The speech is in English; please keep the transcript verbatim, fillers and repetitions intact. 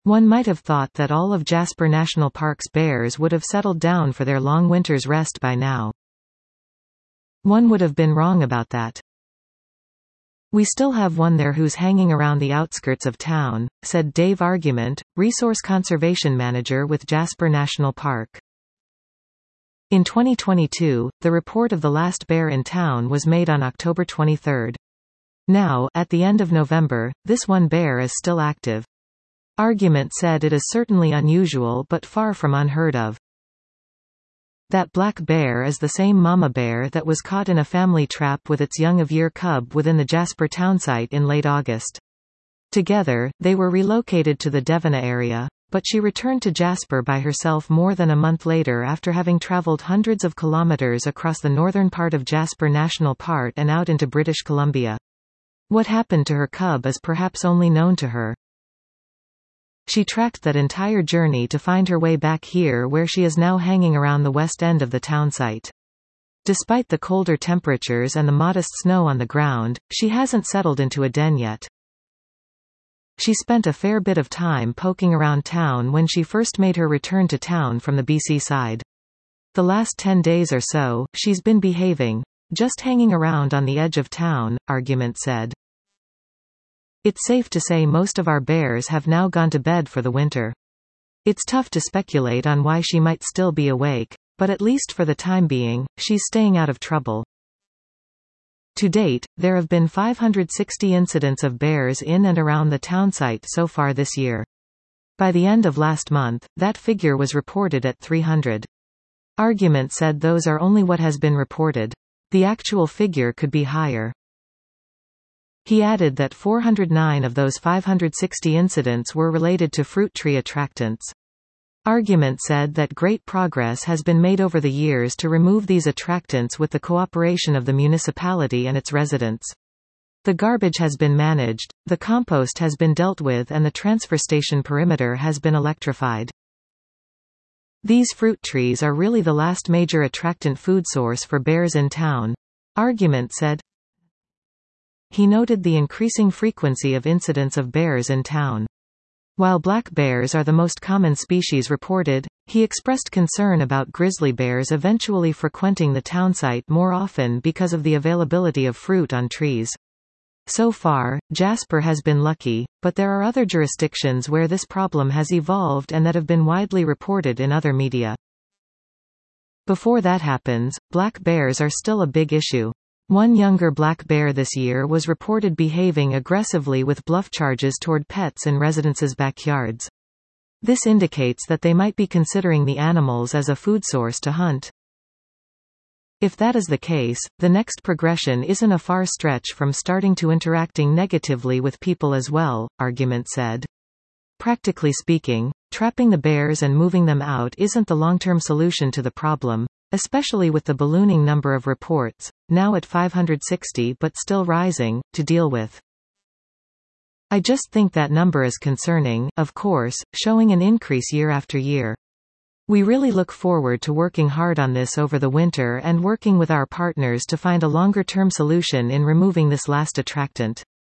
One might have thought that all of Jasper National Park's bears would have settled down for their long winter's rest by now. One would have been wrong about that. We still have one there who's hanging around the outskirts of town, said Dave Argument, Resource Conservation Manager with Jasper National Park. In twenty twenty-two, the report of the last bear in town was made on October twenty-third. Now, at the end of November, this one bear is still active. Argument said it is certainly unusual but far from unheard of. That black bear is the same mama bear that was caught in a family trap with its young-of-year cub within the Jasper townsite in late August. Together, they were relocated to the Devona area, but she returned to Jasper by herself more than a month later after having traveled hundreds of kilometers across the northern part of Jasper National Park and out into British Columbia. What happened to her cub is perhaps only known to her. She tracked that entire journey to find her way back here where she is now hanging around the west end of the townsite. Despite the colder temperatures and the modest snow on the ground, she hasn't settled into a den yet. She spent a fair bit of time poking around town when she first made her return to town from the B C side. The last ten days or so, she's been behaving, just hanging around on the edge of town, Argument said. It's safe to say most of our bears have now gone to bed for the winter. It's tough to speculate on why she might still be awake, but at least for the time being, she's staying out of trouble. To date, there have been five hundred sixty incidents of bears in and around the townsite so far this year. By the end of last month, that figure was reported at three hundred. Argument said those are only what has been reported. The actual figure could be higher. He added that four hundred nine of those five hundred sixty incidents were related to fruit tree attractants. Argument said that great progress has been made over the years to remove these attractants with the cooperation of the municipality and its residents. The garbage has been managed, the compost has been dealt with, and the transfer station perimeter has been electrified. These fruit trees are really the last major attractant food source for bears in town, Argument said. He noted the increasing frequency of incidents of bears in town. While black bears are the most common species reported, he expressed concern about grizzly bears eventually frequenting the townsite more often because of the availability of fruit on trees. So far, Jasper has been lucky, but there are other jurisdictions where this problem has evolved and that have been widely reported in other media. Before that happens, black bears are still a big issue. One younger black bear this year was reported behaving aggressively with bluff charges toward pets in residents' backyards. This indicates that they might be considering the animals as a food source to hunt. If that is the case, the next progression isn't a far stretch from starting to interacting negatively with people as well, Argument said. Practically speaking, trapping the bears and moving them out isn't the long-term solution to the problem, especially with the ballooning number of reports, now at five hundred sixty but still rising, to deal with. I just think that number is concerning, of course, showing an increase year after year. We really look forward to working hard on this over the winter and working with our partners to find a longer-term solution in removing this last attractant.